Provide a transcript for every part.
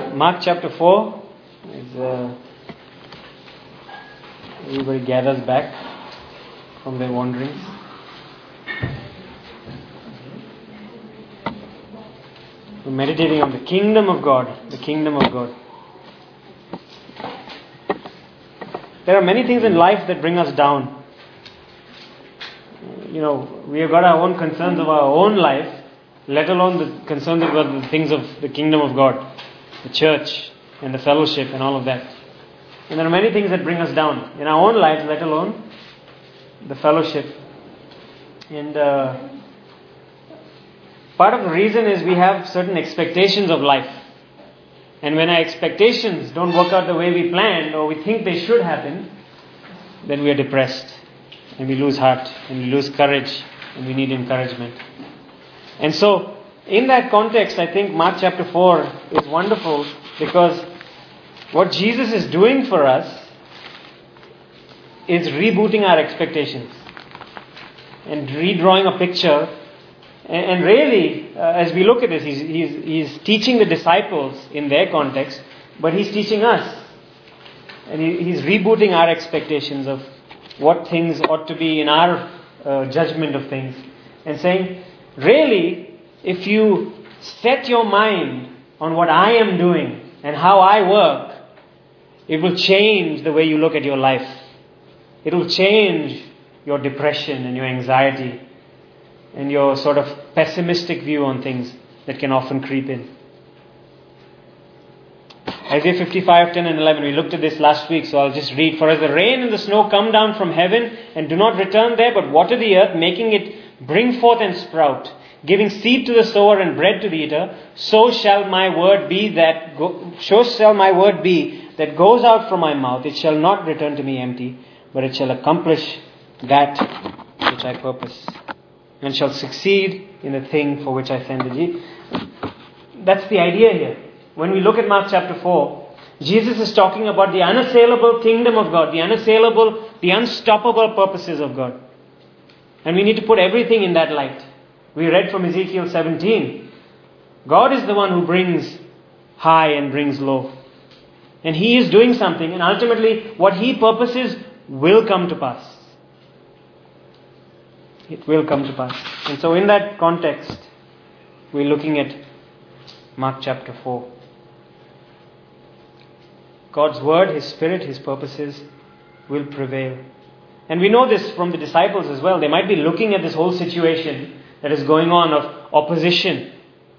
Mark chapter 4. As everybody gathers back from their wanderings. We're meditating on the kingdom of God. The kingdom of God. There are many things in life that bring us down. We have got our own concerns of our own life, let alone the concerns about the things of the kingdom of God, the church and the fellowship and all of that. And there are many things that bring us down in our own lives, let alone the fellowship. And part of the reason is we have certain expectations of life. And when our expectations don't work out the way we planned or we think they should happen, then we are depressed and we lose heart and we lose courage and we need encouragement. And so, in that context, I think Mark chapter 4 is wonderful because what Jesus is doing for us is rebooting our expectations and redrawing a picture. And really, as we look at this, he's teaching the disciples in their context, but he's teaching us. And he's rebooting our expectations of what things ought to be in our judgment of things. And saying, really, if you set your mind on what I am doing and how I work, it will change the way you look at your life. It will change your depression and your anxiety and your sort of pessimistic view on things that can often creep in. Isaiah 55, 10 and 11. We looked at this last week, so I'll just read. For as the rain and the snow come down from heaven and do not return there, but water the earth, making it bring forth and sprout, giving seed to the sower and bread to the eater, so shall my word be that goes out from my mouth. It shall not return to me empty, but it shall accomplish that which I purpose, and shall succeed in the thing for which I send it. That's the idea here. When we look at Mark chapter 4, Jesus is talking about the unassailable kingdom of God, the unstoppable purposes of God. And we need to put everything in that light. We read from Ezekiel 17. God is the one who brings high and brings low. And He is doing something, and ultimately what He purposes will come to pass. It will come to pass. And so in that context, we're looking at Mark chapter 4. God's word, His Spirit, His purposes will prevail. And we know this from the disciples as well. They might be looking at this whole situation that is going on of opposition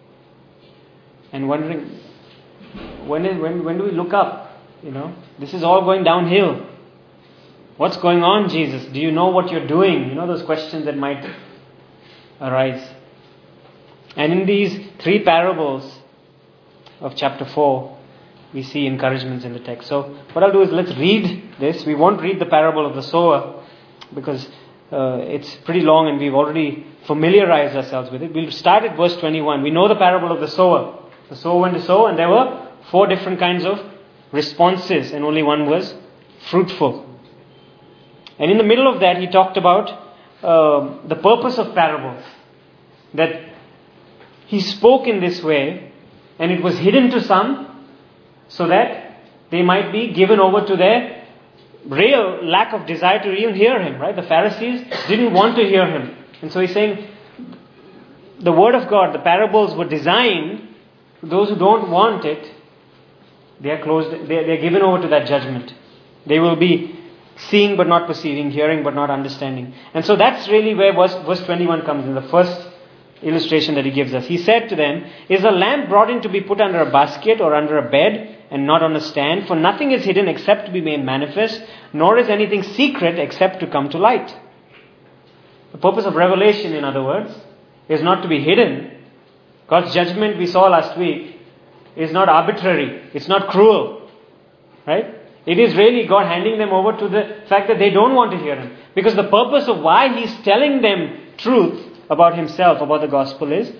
and wondering, when do we look up? This is all going downhill. What's going on, Jesus? Do you know what you're doing? Those questions that might arise. And in these three parables of chapter 4, we see encouragements in the text. So what I'll do is let's read this. We won't read the parable of the sower because it's pretty long and we've already familiarized ourselves with it. We'll start at verse 21. We know the parable of the sower. The sower went to sow, and there were 4 different kinds of responses, and only one was fruitful. And in the middle of that, he talked about the purpose of parables. That he spoke in this way, and it was hidden to some, so that they might be given over to their real lack of desire to even hear him. Right? The Pharisees didn't want to hear him. And so he's saying, the word of God, the parables were designed for those who don't want it. They are closed. They are given over to that judgment. They will be seeing but not perceiving, hearing but not understanding. And so that's really where verse 21 comes in, the first illustration that he gives us. He said to them, is a lamp brought in to be put under a basket or under a bed and not on a stand? For nothing is hidden except to be made manifest, nor is anything secret except to come to light. The purpose of revelation, in other words, is not to be hidden. God's judgment, we saw last week, is not arbitrary. It's not cruel. Right? It is really God handing them over to the fact that they don't want to hear Him. Because the purpose of why He's telling them truth about Himself, about the gospel, is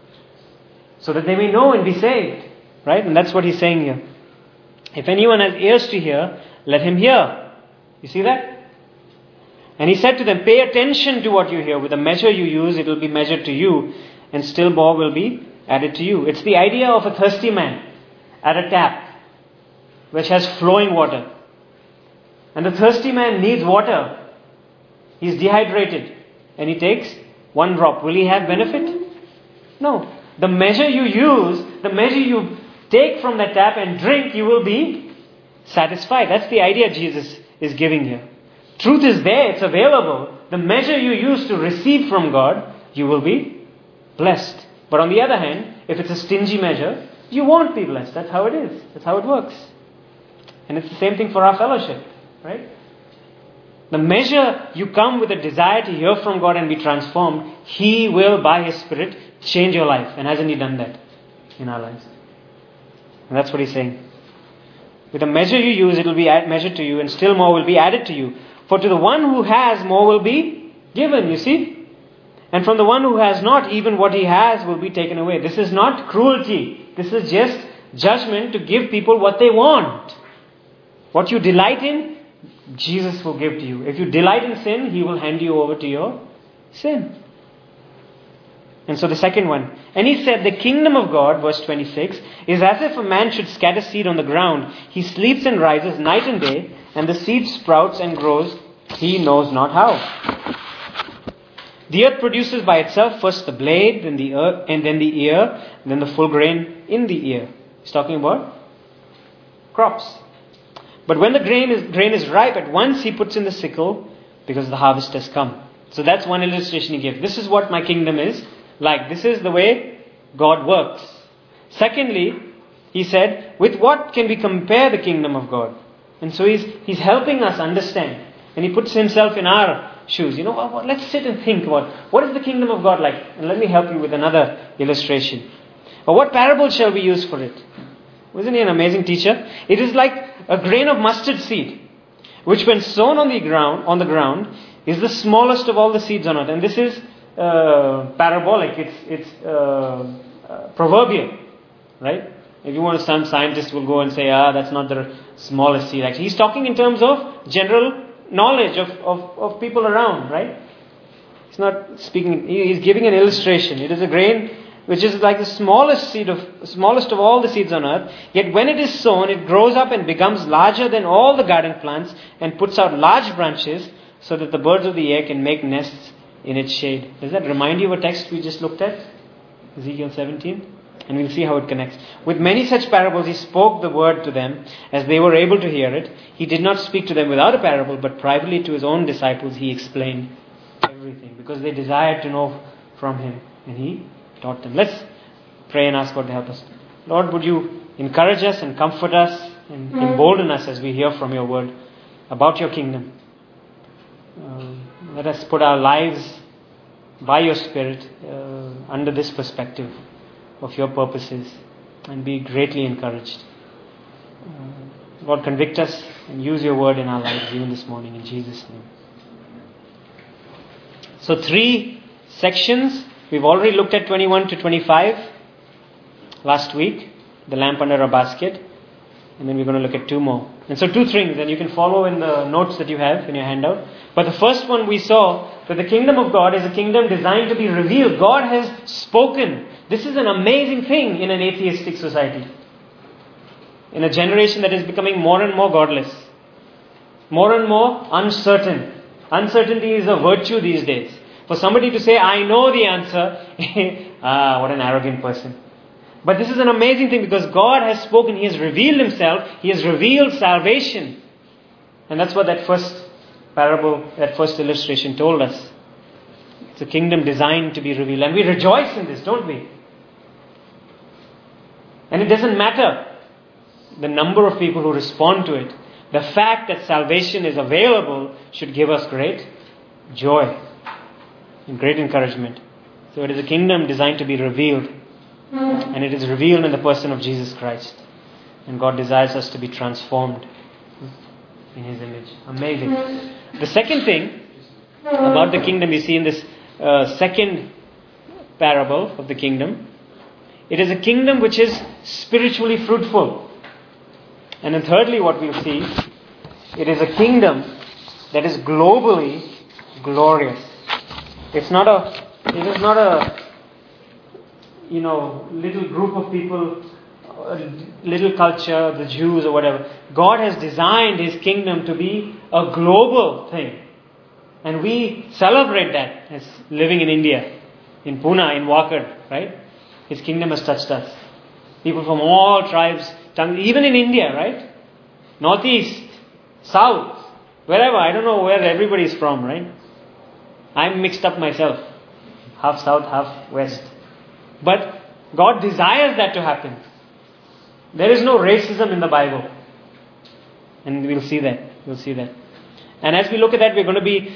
so that they may know and be saved. Right? And that's what He's saying here. If anyone has ears to hear, let him hear. You see that? And He said to them, pay attention to what you hear. With the measure you use, it will be measured to you, and still more will be added to you. It's the idea of a thirsty man. at a tap which has flowing water. And the thirsty man needs water. He's dehydrated. And he takes one drop. Will he have benefit? No. The measure you use, the measure you take from that tap and drink, you will be satisfied. That's the idea Jesus is giving here. Truth is there, it's available. The measure you use to receive from God, you will be blessed. But on the other hand, if it's a stingy measure, you won't be blessed. That's how it is. That's how it works. And it's the same thing for our fellowship, right? The measure you come with a desire to hear from God and be transformed, He will, by His Spirit, change your life. And hasn't He done that in our lives? And that's what He's saying. With the measure you use, it will be measured to you, and still more will be added to you. For to the one who has, more will be given, you see. And from the one who has not, even what he has will be taken away. This is not cruelty. This is just judgment to give people what they want. What you delight in, Jesus will give to you. If you delight in sin, He will hand you over to your sin. And so the second one. And He said, the kingdom of God, verse 26, is as if a man should scatter seed on the ground. He sleeps and rises night and day, and the seed sprouts and grows, he knows not how. The earth produces by itself first the blade, then the ear, and then the ear, then the full grain in the ear. He's talking about crops. But when the grain is ripe, at once he puts in the sickle, because the harvest has come. So that's one illustration he gave. This is what my kingdom is like. This is the way God works. Secondly, he said, with what can we compare the kingdom of God? And so he's helping us understand. And he puts himself in our shoes. You know, let's sit and think about what is the kingdom of God like? And let me help you with another illustration. Or what parable shall we use for it? Wasn't he an amazing teacher? It is like a grain of mustard seed, which when sown on the ground, is the smallest of all the seeds on earth. And this is parabolic. It's proverbial, right? If you want to, some scientists will go and say, that's not the smallest seed. Actually, he's talking in terms of general knowledge of people around, right? He's not speaking, he's giving an illustration. It is a grain which is like the smallest of all the seeds on earth. Yet when it is sown, it grows up and becomes larger than all the garden plants and puts out large branches so that the birds of the air can make nests in its shade. Does that remind you of a text we just looked at? Ezekiel 17? And we'll see how it connects. With many such parables, he spoke the word to them as they were able to hear it. He did not speak to them without a parable, but privately to his own disciples he explained everything, because they desired to know from him, and he taught them. Let's pray and ask God to help us. Lord, would you encourage us and comfort us and embolden us as we hear from your word about your kingdom. Let us put our lives by your Spirit under this perspective of your purposes and be greatly encouraged. Lord, convict us and use your word in our lives even this morning in Jesus' name. So 3 sections. We've already looked at 21 to 25 last week, the lamp under a basket, and then we're going to look at 2 more. And so 2 things, and you can follow in the notes that you have in your handout. But the first one we saw that the kingdom of God is a kingdom designed to be revealed. God has spoken. This is an amazing thing in an atheistic society. In a generation that is becoming more and more godless. More and more uncertain. Uncertainty is a virtue these days. For somebody to say, I know the answer, what an arrogant person. But this is an amazing thing because God has spoken. He has revealed Himself. He has revealed salvation. And that's what that first parable, that first illustration told us. It's a kingdom designed to be revealed. And we rejoice in this, don't we? And it doesn't matter the number of people who respond to it. The fact that salvation is available should give us great joy and great encouragement. So it is a kingdom designed to be revealed. And it is revealed in the person of Jesus Christ. And God desires us to be transformed in His image. Amazing. The second thing about the kingdom you see in this second parable of the kingdom, it is a kingdom which is spiritually fruitful. And then thirdly, what we'll see, it is a kingdom that is globally glorious. It is not a little group of people little culture, the Jews or whatever. God has designed His kingdom to be a global thing. And we celebrate that as living in India, in Pune, in Wakad, right? His kingdom has touched us. People from all tribes, tongues, even in India, right? Northeast, South, wherever. I don't know where everybody is from, right? I'm mixed up myself. Half South, half West. But God desires that to happen. There is no racism in the Bible. And we'll see that. We'll see that. And as we look at that, we're going to be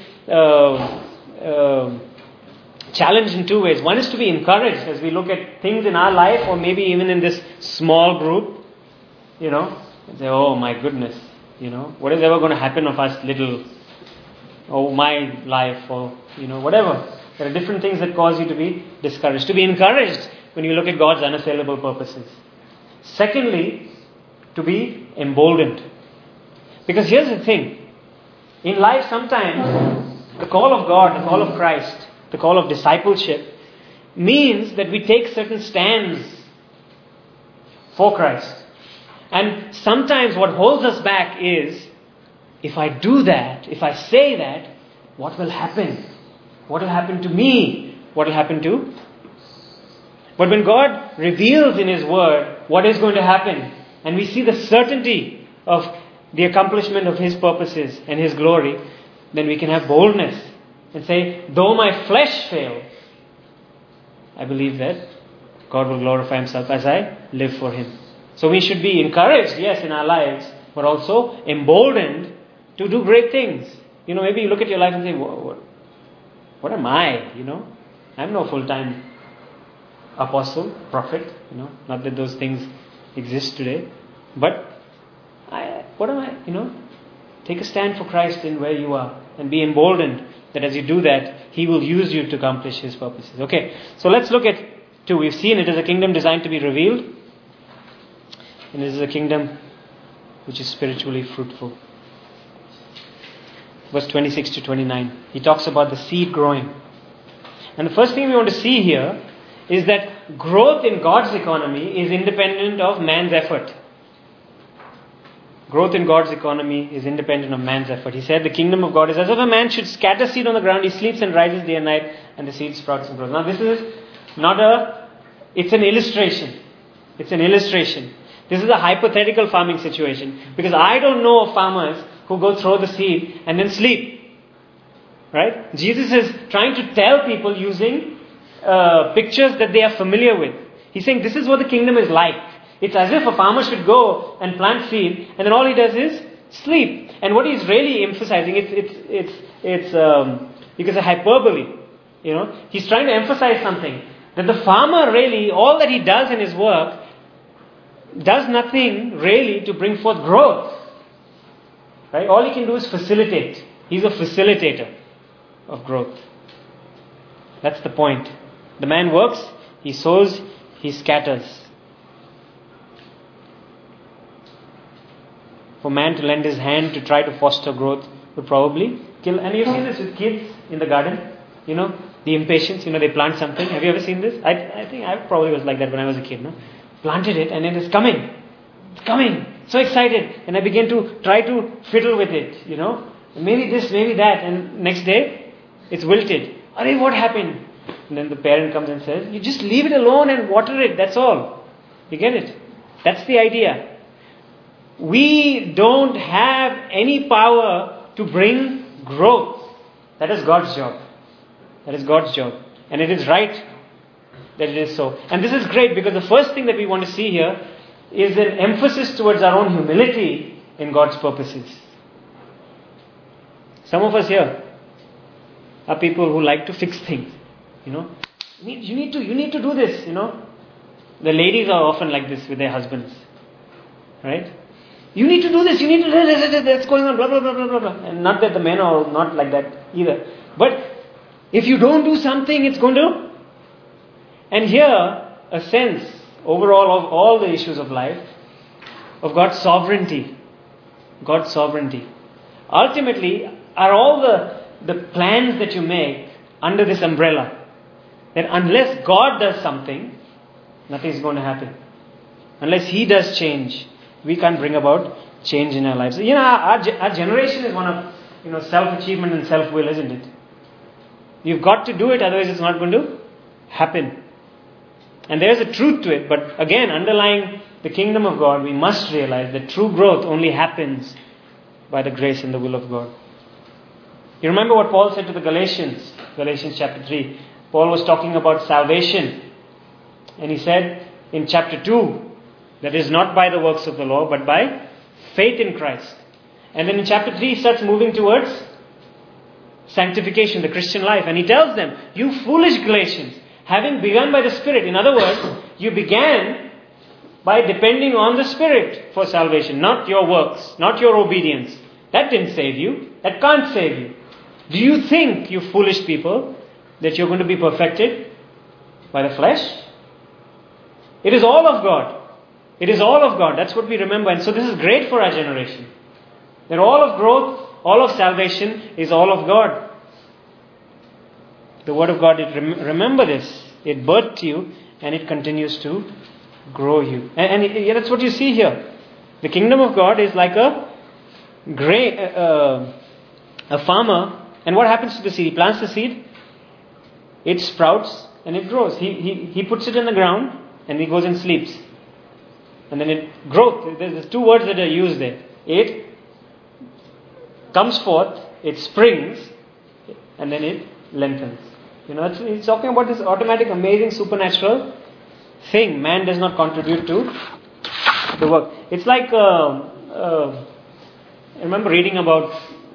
challenged in two ways. One is to be encouraged as we look at things in our life, or maybe even in this small group, and say, oh my goodness, what is ever going to happen of us little, my life, or, whatever. There are different things that cause you to be discouraged. To be encouraged when you look at God's unassailable purposes. Secondly, to be emboldened. Because here's the thing. In life sometimes, the call of God, the call of Christ, the call of discipleship means that we take certain stands for Christ. And sometimes what holds us back is, if I do that, if I say that, what will happen? What will happen to me? What will happen to? But when God reveals in His Word what is going to happen, and we see the certainty of the accomplishment of His purposes and His glory, then we can have boldness and say, though my flesh fails, I believe that God will glorify Himself as I live for Him. So we should be encouraged, yes, in our lives, but also emboldened to do great things. Maybe you look at your life and say, what am I? I'm no full-time apostle, prophet, not that those things exist today. But what am I? Take a stand for Christ in where you are and be emboldened that as you do that, He will use you to accomplish His purposes. Okay, so let's look at two. We've seen it is a kingdom designed to be revealed, and it is a kingdom which is spiritually fruitful. Verse 26 to 29, he talks about the seed growing. And the first thing we want to see here is that growth in God's economy is independent of man's effort. Growth in God's economy is independent of man's effort. He said the kingdom of God is as if a man should scatter seed on the ground. He sleeps and rises day and night, and the seed sprouts and grows. Now this is it's an illustration. It's an illustration. This is a hypothetical farming situation. Because I don't know of farmers who go throw the seed and then sleep. Right? Jesus is trying to tell people using pictures that they are familiar with. He's saying this is what the kingdom is like. It's as if a farmer should go and plant seed, and then all he does is sleep. And what he's really emphasizing, it's you can say hyperbole. He's trying to emphasize something. That the farmer really, all that he does in his work, does nothing really to bring forth growth. Right? All he can do is facilitate. He's a facilitator of growth. That's the point. The man works, he sows, he scatters. For man to lend his hand to try to foster growth would probably kill. And you've seen this with kids in the garden. The impatience, they plant something. Have you ever seen this? I think I probably was like that when I was a kid. Planted it and it is coming. It's coming. So excited. And I began to try to fiddle with it. Maybe this, maybe that. And next day, it's wilted. Arey, what happened? And then the parent comes and says, you just leave it alone and water it. That's all. You get it? That's the idea. We don't have any power to bring growth. That is God's job. That is God's job. And it is right that it is so. And this is great because the first thing that we want to see here is an emphasis towards our own humility in God's purposes. Some of us here are people who like to fix things. You need to do this. The ladies are often like this with their husbands. Right? You need to do this, you need to do this, that's going on, blah, blah, blah, blah, blah. And not that the men are not like that either. But if you don't do something, it's going to. And here, a sense, overall, of all the issues of life, of God's sovereignty. God's sovereignty. Ultimately, are all the plans that you make under this umbrella. That unless God does something, nothing is going to happen. Unless He does change, we can't bring about change in our lives. Our generation is one of self-achievement and self-will, isn't it? You've got to do it, otherwise it's not going to happen. And there's a truth to it, but again, underlying the kingdom of God, we must realize that true growth only happens by the grace and the will of God. You remember what Paul said to the Galatians chapter 3. Paul was talking about salvation. And he said in chapter 2, that is not by the works of the law, but by faith in Christ. And then in chapter 3, he starts moving towards sanctification, the Christian life. And he tells them, you foolish Galatians, having begun by the Spirit. In other words, you began by depending on the Spirit for salvation, not your works, not your obedience. That didn't save you. That can't save you. Do you think, you foolish people, that you're going to be perfected by the flesh? It is all of God. It is all of God. That's what we remember. And so this is great for our generation. That all of growth, all of salvation is all of God. The Word of God, remember this. It birthed you and it continues to grow you. And that's what you see here. The kingdom of God is like a farmer. And what happens to the seed? He plants the seed. It sprouts and it grows. He puts it in the ground and he goes and sleeps. And then it grows. There's two words that are used there. It comes forth, it springs, and then it lengthens. It's talking about this automatic, amazing, supernatural thing. Man does not contribute to the work. It's like, I remember reading about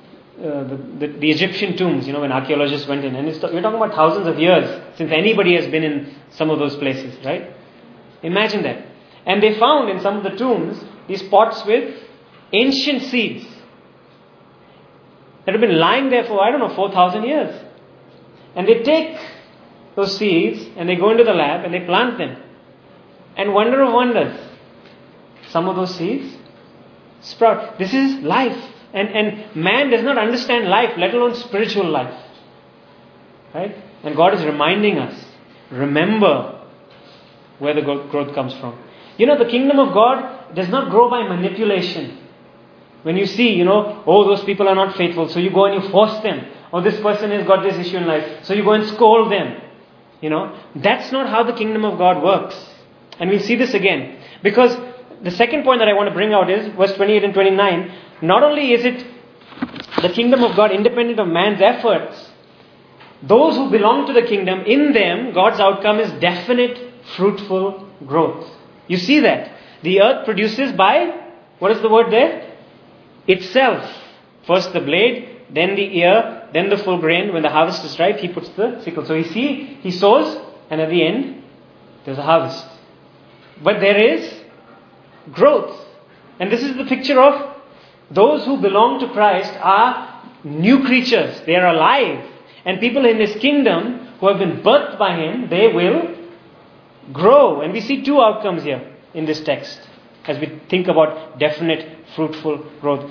the Egyptian tombs, when archaeologists went in. And we're talking about thousands of years since anybody has been in some of those places, right? Imagine that. And they found in some of the tombs these pots with ancient seeds that have been lying there for, 4,000 years. And they take those seeds and they go into the lab and they plant them. And wonder of wonders, some of those seeds sprout. This is life. And man does not understand life, let alone spiritual life. Right? And God is reminding us, remember where the growth comes from. The kingdom of God does not grow by manipulation. When you see, those people are not faithful, so you go and you force them. Or this person has got this issue in life, so you go and scold them. That's not how the kingdom of God works. And we'll see this again. Because the second point that I want to bring out is, verse 28 and 29, not only is it the kingdom of God independent of man's efforts, those who belong to the kingdom, in them, God's outcome is definite, fruitful growth. You see that. The earth produces by, what is the word there? Itself. First the blade, then the ear, then the full grain. When the harvest is ripe, he puts the sickle. So he sows, and at the end, there's a harvest. But there is growth. And this is the picture of those who belong to Christ are new creatures. They are alive. And people in His kingdom who have been birthed by Him, they will grow. And we see two outcomes here in this text as we think about definite, fruitful growth.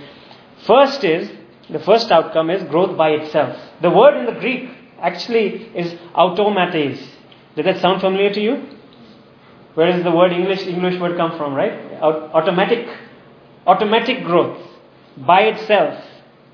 The first outcome is growth by itself. The word in the Greek actually is automates. Does that sound familiar to you? Where does the word English word come from, right? Automatic growth by itself.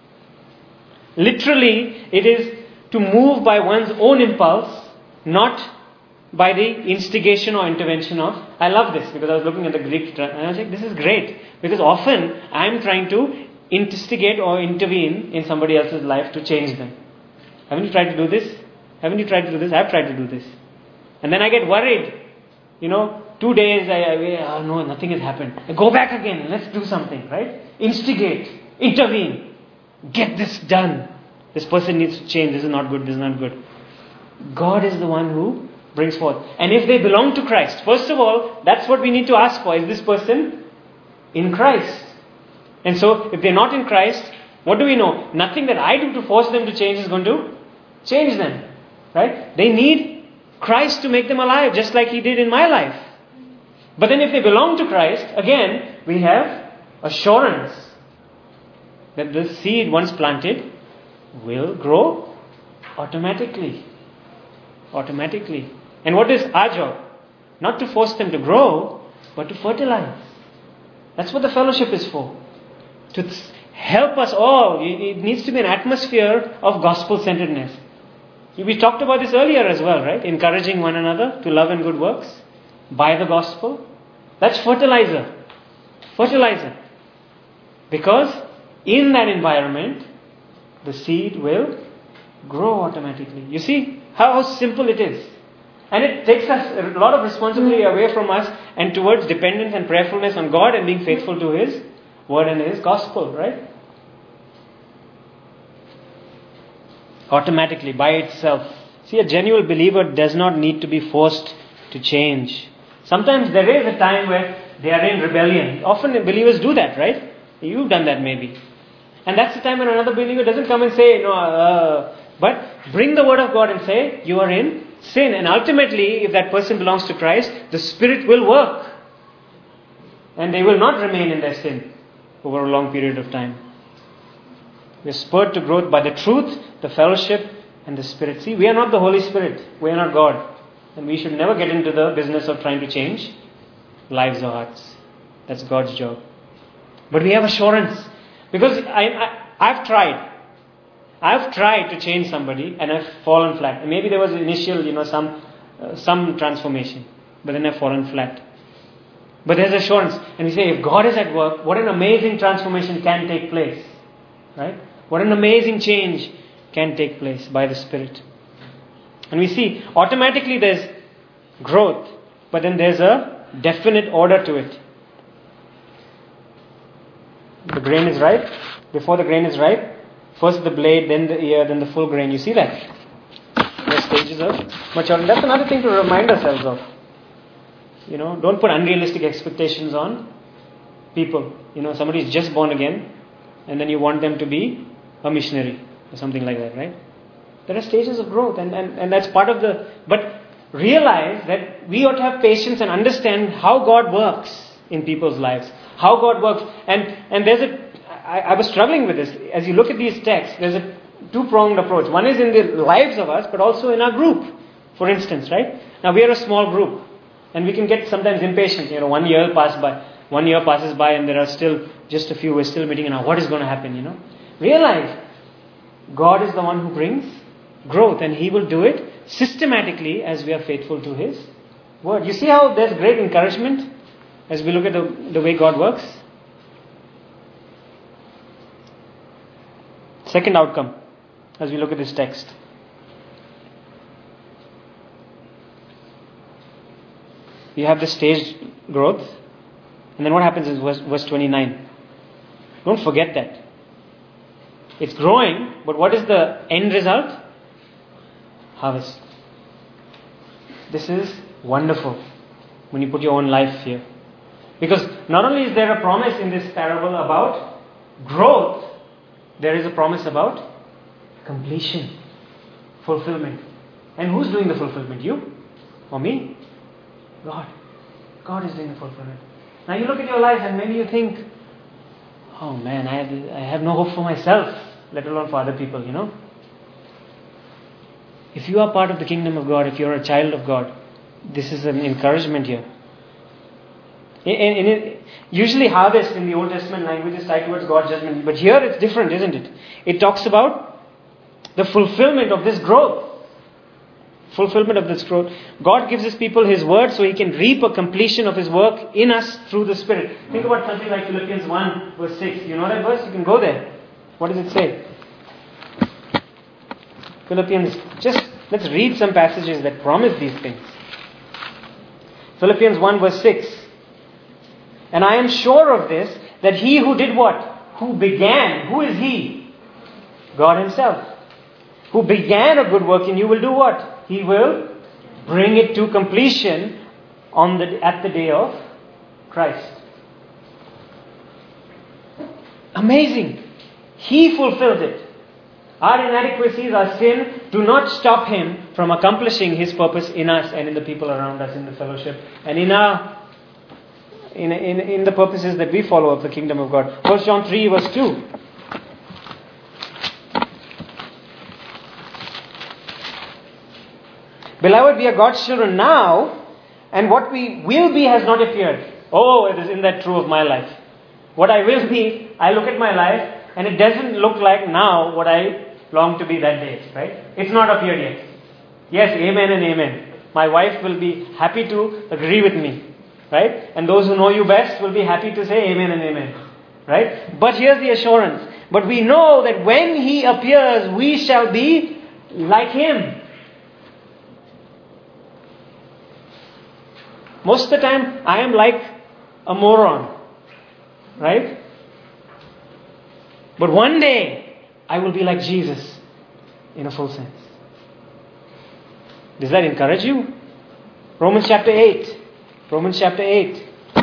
Literally, it is to move by one's own impulse, not by the instigation or intervention of. I love this because I was looking at the Greek and I was like, this is great. Because often I'm trying to instigate or intervene in somebody else's life to change them. Haven't you tried to do this? Haven't you tried to do this? I've tried to do this. And then I get worried. 2 days, no, nothing has happened. I go back again. Let's do something, right? Instigate. Intervene. Get this done. This person needs to change. This is not good. This is not good. God is the one who brings forth. And if they belong to Christ, first of all, that's what we need to ask for. Is this person in Christ? And so, if they're not in Christ, what do we know? Nothing that I do to force them to change is going to change them. Right? They need Christ to make them alive, just like He did in my life. But then if they belong to Christ, again, we have assurance that the seed once planted will grow automatically. Automatically. And what is our job? Not to force them to grow, but to fertilize. That's what the fellowship is for. To help us all. It needs to be an atmosphere of gospel-centeredness. We talked about this earlier as well, right? Encouraging one another to love and good works by the gospel. That's fertilizer. Fertilizer. Because in that environment, the seed will grow automatically. You see how simple it is. And it takes us a lot of responsibility away from us and towards dependence and prayerfulness on God and being faithful to His word and His gospel, right? Automatically, by itself. See, a genuine believer does not need to be forced to change. Sometimes there is a time where they are in rebellion. Often believers do that, right? You've done that maybe. And that's the time when another believer doesn't come and say, but bring the word of God and say, you are in sin. And ultimately, if that person belongs to Christ, the Spirit will work. And they will not remain in their sin over a long period of time. We are spurred to growth by the truth, the fellowship, and the Spirit. See, we are not the Holy Spirit. We are not God. And we should never get into the business of trying to change lives or hearts. That's God's job. But we have assurance. Because I've tried. I've tried to change somebody and I've fallen flat. And maybe there was initial, some transformation. But then I've fallen flat. But there's assurance. And we say, if God is at work, what an amazing transformation can take place. Right? What an amazing change can take place by the Spirit. And we see, automatically there's growth. But then there's a definite order to it. The grain is ripe. Before the grain is ripe, first the blade, then the ear, then the full grain. You see that? The stages of maturity. That's another thing to remind ourselves of. Don't put unrealistic expectations on people. Somebody is just born again, and then you want them to be a missionary or something like that, right? There are stages of growth, and that's part of the. But realize that we ought to have patience and understand how God works in people's lives. How God works. And there's I was struggling with this. As you look at these texts, there's a two-pronged approach. One is in the lives of us, but also in our group, for instance, right? Now we are a small group, and we can get sometimes impatient. 1 year passes by. 1 year passes by, and there are still just a few. We're still meeting, and now what is going to happen? Realize God is the one who brings growth, and He will do it systematically as we are faithful to His word. You see how there's great encouragement as we look at the way God works? Second outcome, as we look at this text. You have the staged growth. And then what happens is verse 29. Don't forget that. It's growing, but what is the end result? Harvest. This is wonderful when you put your own life here. Because not only is there a promise in this parable about growth, there is a promise about completion, fulfillment. And who's doing the fulfillment? You or me? God. God is doing the fulfillment. Now you look at your life and maybe you think, oh man, I have no hope for myself, let alone for other people, If you are part of the kingdom of God, if you're a child of God, this is an encouragement here. Usually harvest in the Old Testament language is tied towards God's judgment. But here it's different, isn't it? It talks about the fulfillment of this growth. Fulfillment of this growth. God gives His people His word so He can reap a completion of His work in us through the Spirit. Think about something like Philippians 1 verse 6. You know that verse? You can go there. What does it say? Philippians, let's read some passages that promise these things. Philippians 1 verse 6. And I am sure of this, that He who did what? Who began. Who is He? God Himself. Who began a good work in you will do what? He will bring it to completion at the day of Christ. Amazing. He fulfilled it. Our inadequacies, our sin, do not stop Him from accomplishing His purpose in us and in the people around us in the fellowship and in the purposes that we follow of the kingdom of God. 1 John 3 verse 2. Beloved, we are God's children now, and what we will be has not appeared. Oh, isn't that true of my life? What I will be, I look at my life and it doesn't look like now what I long to be that day, right? It's not appeared yet. Yes, amen and amen. My wife will be happy to agree with me, right? And those who know you best will be happy to say amen and amen, right? But here's the assurance. But we know that when He appears, we shall be like Him. Most of the time, I am like a moron, right? But one day, I will be like Jesus in a full sense. Does that encourage you? Romans chapter 8. Romans chapter 8.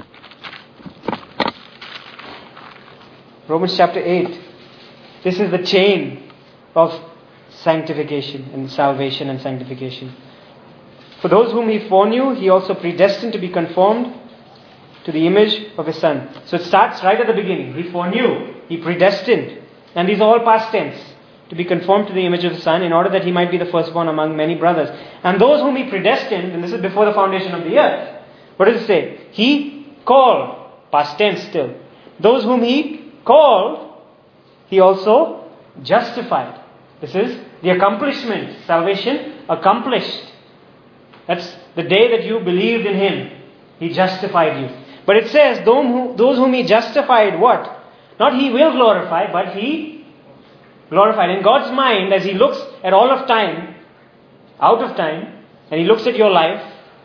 Romans chapter 8. This is the chain of sanctification and salvation and sanctification. For those whom He foreknew, He also predestined to be conformed to the image of His Son. So it starts right at the beginning. He foreknew, He predestined. And these are all past tense. To be conformed to the image of His Son, in order that He might be the firstborn among many brothers. And those whom He predestined, and this is before the foundation of the earth. What does it say? He called, past tense still. Those whom He called, He also justified. This is the accomplishment. Salvation accomplished. That's the day that you believed in Him. He justified you. But it says, those whom He justified, what? Not He will glorify, but He glorified. In God's mind, as He looks at all of time, out of time, and He looks at your life,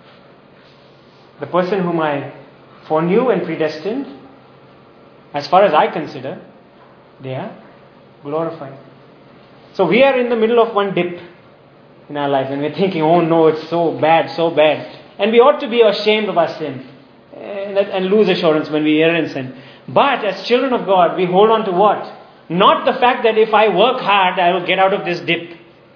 the person whom I foreknew and predestined, as far as I consider, they are glorified. So we are in the middle of one dip in our life, and we're thinking, oh no, it's so bad, so bad. And we ought to be ashamed of our sin and lose assurance when we err in sin. But as children of God, we hold on to what? Not the fact that if I work hard, I will get out of this dip.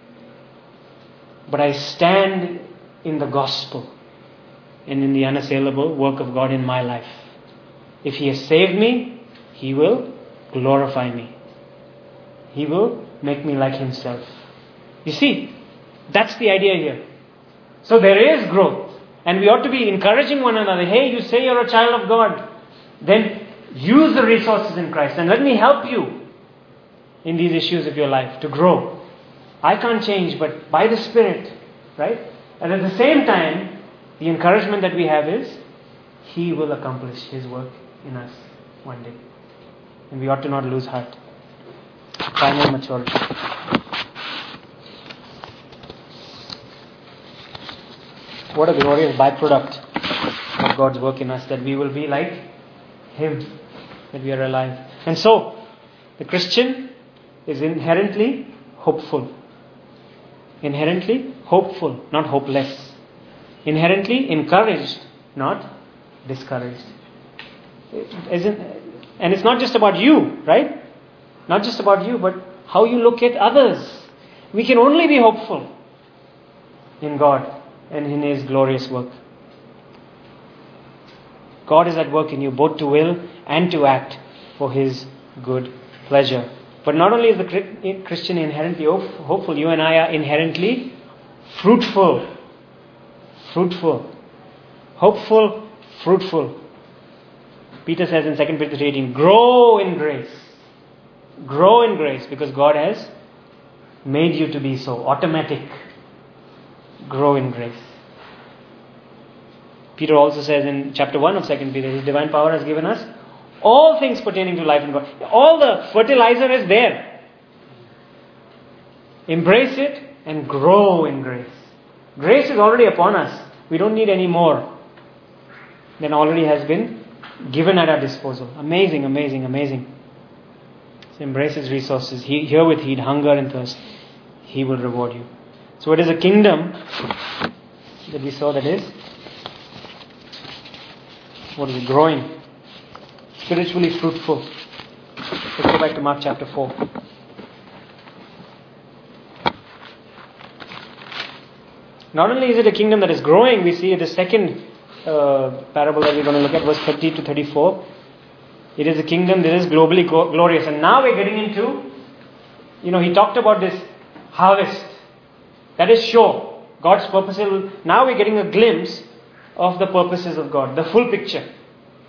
But I stand in the gospel and in the unassailable work of God in my life. If He has saved me, He will glorify me. He will make me like Himself. You see, that's the idea here. So there is growth. And we ought to be encouraging one another. Hey, you say you're a child of God. Then use the resources in Christ. And let me help you in these issues of your life to grow. I can't change, but by the Spirit, right? And at the same time, the encouragement that we have is He will accomplish His work in us one day. And we ought to not lose heart. Final maturity. What a glorious byproduct of God's work in us, that we will be like Him, that we are alive. And so, the Christian is inherently hopeful. Inherently hopeful, not hopeless. Inherently encouraged, not discouraged. And it's not just about you, right? Not just about you, but how you look at others. We can only be hopeful in God and in His glorious work. God is at work in you, both to will and to act for His good pleasure. But not only is the Christian inherently hopeful, you and I are inherently fruitful. Fruitful. Hopeful, fruitful. Peter says in 2 Peter 3:18, grow in grace. Grow in grace, because God has made you to be so. Automatic. Grow in grace. Peter also says in chapter 1 of 2 Peter, His divine power has given us all things pertaining to life and God. All the fertilizer is there. Embrace it and grow in grace. Grace is already upon us. We don't need any more than already has been given at our disposal. Amazing, amazing, amazing. So embrace His resources. Herewith He'd hunger and thirst. He will reward you. So it is a kingdom that we saw that is, what is it? Growing. Spiritually fruitful. Let's go back to Mark chapter 4. Not only is it a kingdom that is growing, we see the second parable that we're going to look at, verse 30 to 34. It is a kingdom that is globally glorious. And now we're getting into, He talked about this harvest. That is sure. God's purposes. Now we're getting a glimpse of the purposes of God. The full picture.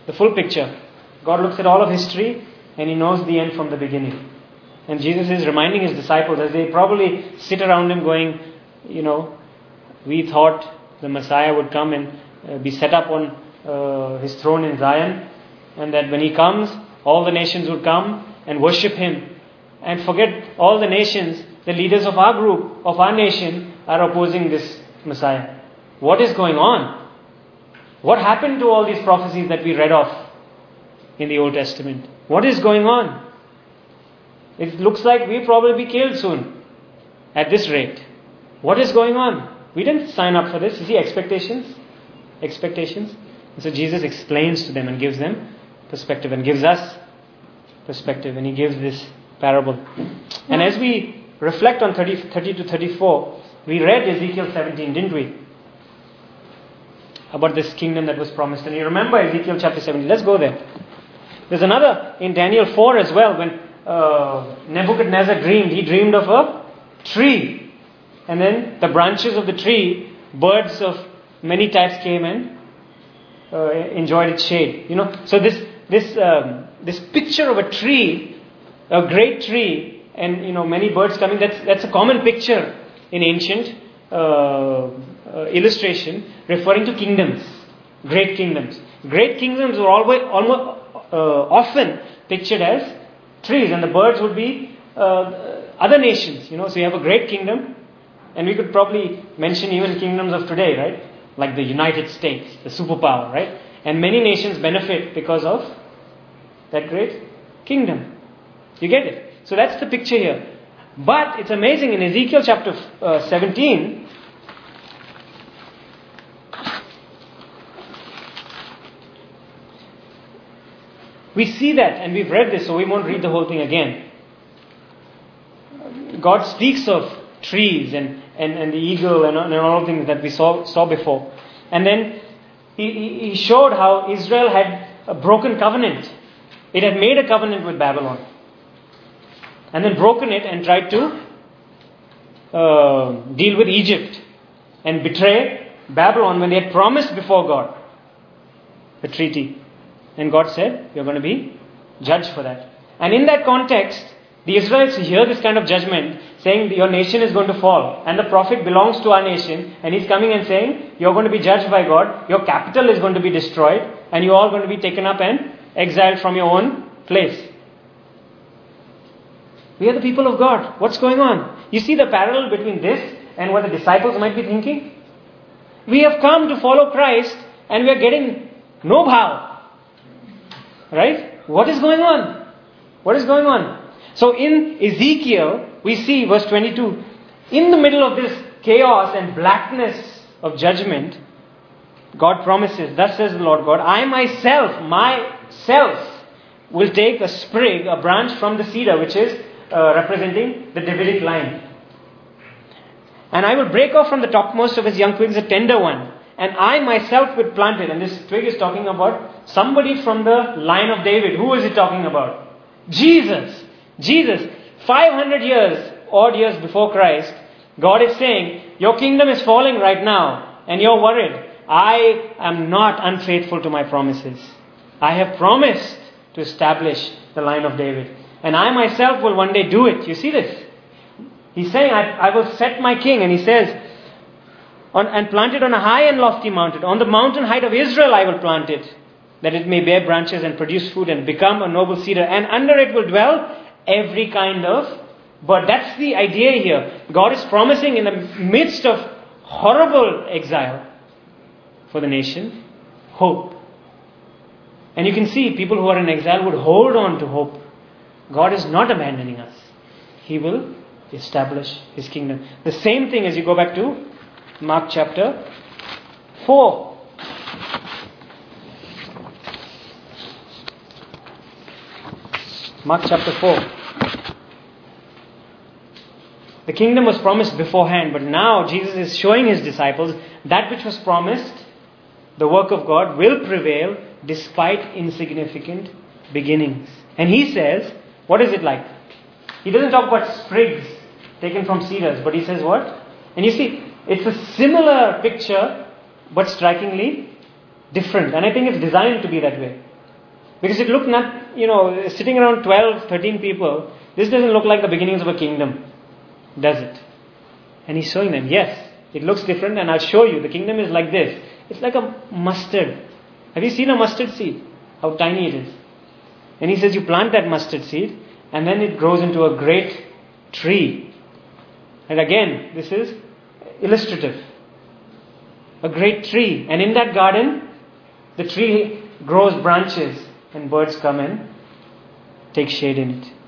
the full picture. God looks at all of history and He knows the end from the beginning. And Jesus is reminding His disciples as they probably sit around Him going, we thought the Messiah would come and be set up on His throne in Zion, and that when He comes, all the nations would come and worship Him. And forget all the nations, the leaders of our group, of our nation, are opposing this Messiah. What is going on? What happened to all these prophecies that we read of in the Old Testament? What is going on? It looks like we'll probably be killed soon at this rate. What is going on? We didn't sign up for this. You see, expectations. And so Jesus explains to them and gives them perspective and gives us perspective. And He gives this parable. And as we reflect on 30 to 34, we read Ezekiel 17, didn't we? About this kingdom that was promised. And you remember Ezekiel chapter 17. Let's go there. There's another in Daniel 4 as well. When Nebuchadnezzar dreamed, he dreamed of a tree. And then the branches of the tree, birds of many types came and enjoyed its shade. So this picture of a tree, a great tree, and many birds coming, that's a common picture in ancient illustration, referring to kingdoms, great kingdoms. Great kingdoms were often pictured as trees, and the birds would be other nations. So you have a great kingdom, and we could probably mention even kingdoms of today, right? Like the United States, the superpower, right? And many nations benefit because of that great kingdom. You get it? So that's the picture here. But it's amazing, in Ezekiel chapter 17, we see that, and we've read this, so we won't read the whole thing again. God speaks of trees and the eagle and all the things that we saw before. And then He showed how Israel had a broken covenant. It had made a covenant with Babylon, and then broken it and tried to deal with Egypt and betray Babylon when they had promised before God a treaty. And God said, you're going to be judged for that. And in that context, the Israelites hear this kind of judgment, saying your nation is going to fall. And the prophet belongs to our nation, and he's coming and saying, you're going to be judged by God, your capital is going to be destroyed, and you're all going to be taken up and exiled from your own place. We are the people of God. What's going on? You see the parallel between this and what the disciples might be thinking? We have come to follow Christ, and we are getting no bow. Right? What is going on? What is going on? So in Ezekiel, we see verse 22, in the middle of this chaos and blackness of judgment, God promises, thus says the Lord God, I myself will take a sprig, a branch from the cedar, which is representing the Davidic line. And I will break off from the topmost of his young twigs a tender one. And I myself will plant it. And this twig is talking about somebody from the line of David. Who is it talking about? Jesus. 500 odd years before Christ, God is saying, your kingdom is falling right now. And you're worried. I am not unfaithful to my promises. I have promised to establish the line of David. And I myself will one day do it. You see this? He's saying, I will set my king. And he says, and plant it on a high and lofty mountain. On the mountain height of Israel I will plant it, that it may bear branches and produce fruit and become a noble cedar. And under it will dwell every kind of bird. That's the idea here. God is promising in the midst of horrible exile for the nation, hope. And you can see people who are in exile would hold on to hope. God is not abandoning us. He will establish His kingdom. The same thing as you go back to Mark chapter 4. Mark chapter 4. The kingdom was promised beforehand, but now Jesus is showing His disciples that which was promised, the work of God, will prevail despite insignificant beginnings. And He says, what is it like? He doesn't talk about sprigs taken from cedars, but He says what? And you see, it's a similar picture, but strikingly different. And I think it's designed to be that way. Because it looked not, sitting around 12, 13 people, this doesn't look like the beginnings of a kingdom, does it? And he's showing them, yes, it looks different, and I'll show you, the kingdom is like this. It's like a mustard. Have you seen a mustard seed? How tiny it is. And he says you plant that mustard seed, and then it grows into a great tree. And again, this is illustrative. A great tree. And in that garden, the tree grows branches, and birds come and take shade in it.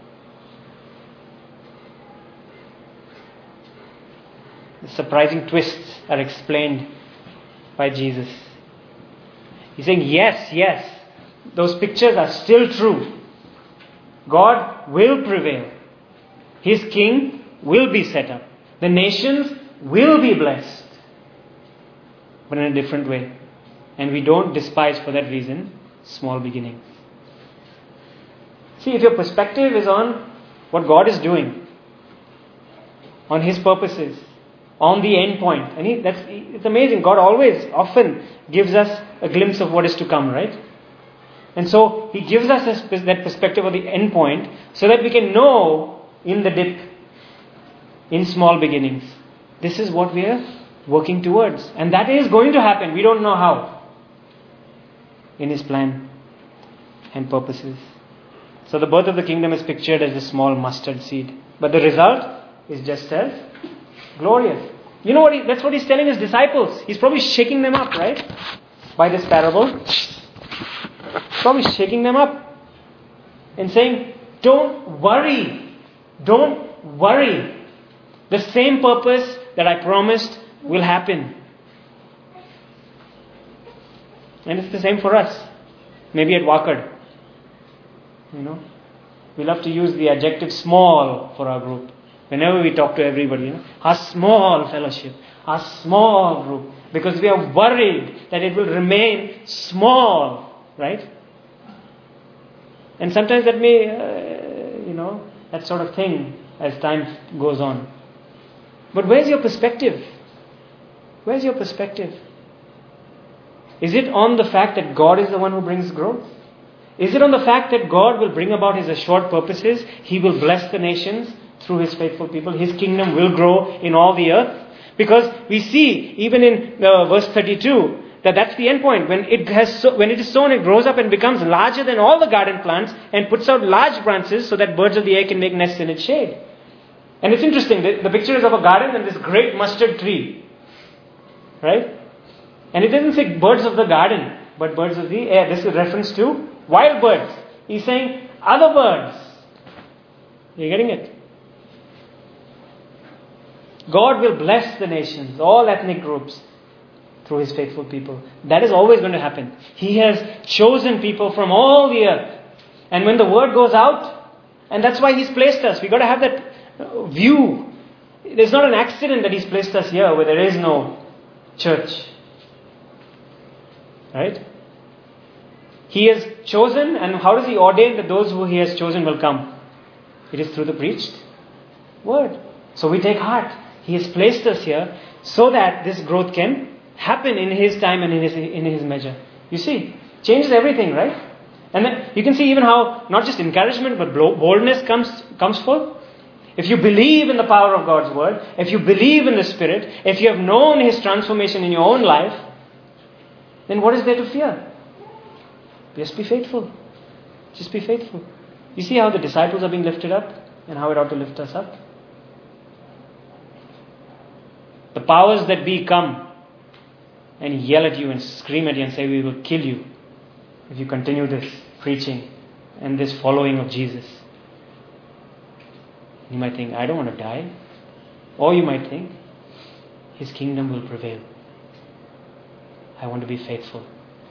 The surprising twists are explained by Jesus. He's saying, yes, those pictures are still true. God will prevail. His king will be set up. The nations will be blessed. But in a different way. And we don't despise for that reason small beginnings. See, if your perspective is on what God is doing, on His purposes, on the end point, and it's amazing. God often gives us a glimpse of what is to come, right? And so He gives us that perspective of the end point so that we can know in the dip, in small beginnings, this is what we are working towards. And that is going to happen. We don't know how. In His plan and purposes. So the birth of the kingdom is pictured as a small mustard seed. But the result is just as glorious. You know what? That's what He's telling His disciples. He's probably shaking them up, right? By this parable. Probably shaking them up. And saying, don't worry. Don't worry. The same purpose that I promised will happen. And it's the same for us. Maybe at Wakad. We love to use the adjective small for our group. Whenever we talk to everybody, our small fellowship, our small group. Because we are worried that it will remain small. Right? And sometimes that may, that sort of thing as time goes on. But where's your perspective? Where's your perspective? Is it on the fact that God is the one who brings growth? Is it on the fact that God will bring about His assured purposes? He will bless the nations through His faithful people. His kingdom will grow in all the earth. Because we see, even in verse 32, that's the end point. When it is sown, it grows up and becomes larger than all the garden plants and puts out large branches so that birds of the air can make nests in its shade. And it's interesting, the picture is of a garden and this great mustard tree. Right? And it doesn't say birds of the garden, but birds of the air. This is a reference to wild birds. He's saying other birds. You're getting it? God will bless the nations, all ethnic groups, through His faithful people. That is always going to happen. He has chosen people from all the earth. And when the word goes out, and that's why He's placed us. We've got to have that view. There's not an accident that He's placed us here where there is no church. Right? He has chosen, and how does He ordain that those who He has chosen will come? It is through the preached word. So we take heart. He has placed us here so that this growth can happen in His time and in His measure. You see, changes everything, right? And then you can see even how not just encouragement but boldness comes forth. If you believe in the power of God's word, if you believe in the Spirit, if you have known His transformation in your own life, then what is there to fear? Just be faithful. Just be faithful. You see how the disciples are being lifted up and how it ought to lift us up? The powers that be come and yell at you and scream at you and say, we will kill you if you continue this preaching and this following of Jesus. You might think, I don't want to die. Or you might think, His kingdom will prevail. I want to be faithful.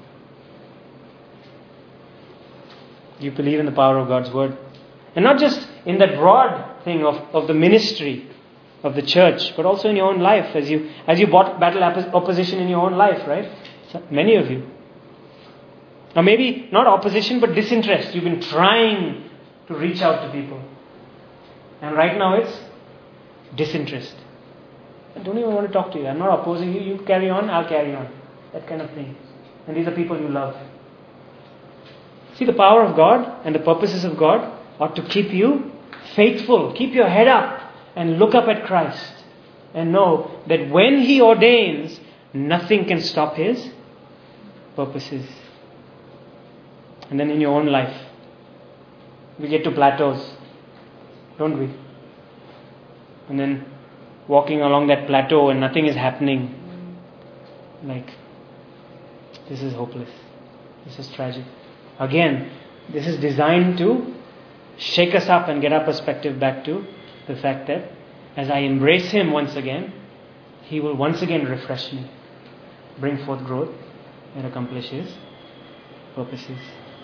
You believe in the power of God's word. And not just in that broad thing of the ministry of the church, but also in your own life as you battle opposition in your own life, right? So many of you. Or maybe not opposition but disinterest. You've been trying to reach out to people. And right now it's disinterest. I don't even want to talk to you. I'm not opposing you. You carry on, I'll carry on. That kind of thing. And these are people you love. See, the power of God and the purposes of God ought to keep you faithful. Keep your head up and look up at Christ. And know that when He ordains, nothing can stop His purposes. And then in your own life, we get to plateaus, don't we? And then walking along that plateau and nothing is happening. Like, this is hopeless. This is tragic. Again, this is designed to shake us up and get our perspective back to the fact that as I embrace Him once again, He will once again refresh me, bring forth growth, and accomplish His purposes.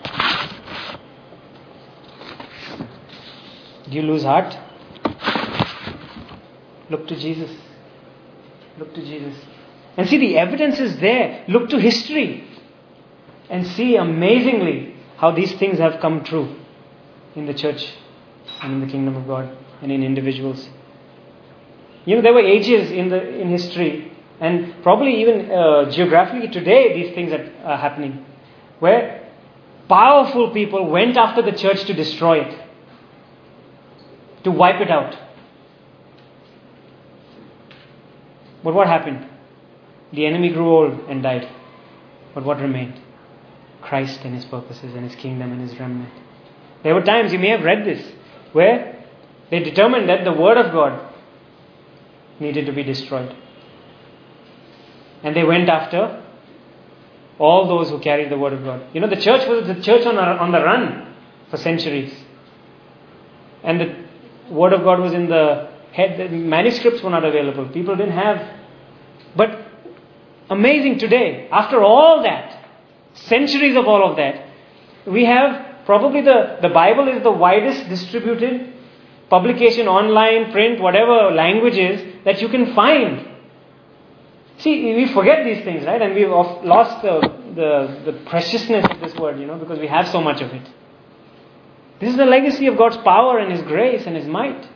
Do you lose heart? Look to Jesus. Look to Jesus. And see, the evidence is there. Look to history. And see amazingly how these things have come true in the church and in the kingdom of God and in individuals. You know, there were ages in history, and probably even geographically today, these things are happening, where powerful people went after the church to destroy it, to wipe it out. But what happened? The enemy grew old and died. But what remained? Christ and His purposes and His kingdom and His remnant. There were times, you may have read this, where they determined that the Word of God needed to be destroyed. And they went after all those who carried the Word of God. You know, the church was the church on the run for centuries. And the Word of God was in the head. The manuscripts were not available. People didn't have. But amazing today, after all that, centuries of all of that, we have probably the Bible is the widest distributed publication, online, print, whatever languages that you can find. See, we forget these things, right? And we've lost the preciousness of this word, because we have so much of it. This is the legacy of God's power and His grace and His might.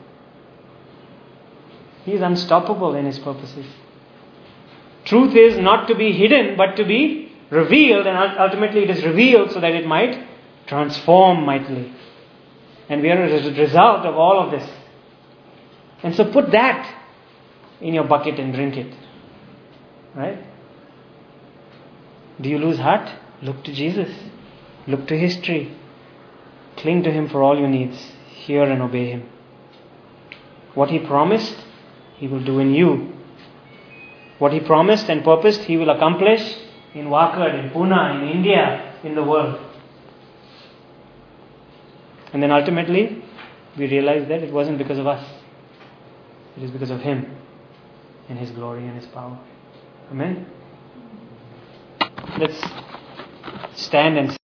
He is unstoppable in His purposes. Truth is not to be hidden, but to be revealed, and ultimately it is revealed so that it might transform mightily. And we are a result of all of this. And so put that in your bucket and drink it. Right? Do you lose heart? Look to Jesus. Look to history. Cling to Him for all your needs. Hear and obey Him. What He promised, He will do in you. What He promised and purposed, He will accomplish in Wakad, in Pune, in India, in the world. And then ultimately, we realize that it wasn't because of us. It is because of Him and His glory and His power. Amen? Let's stand and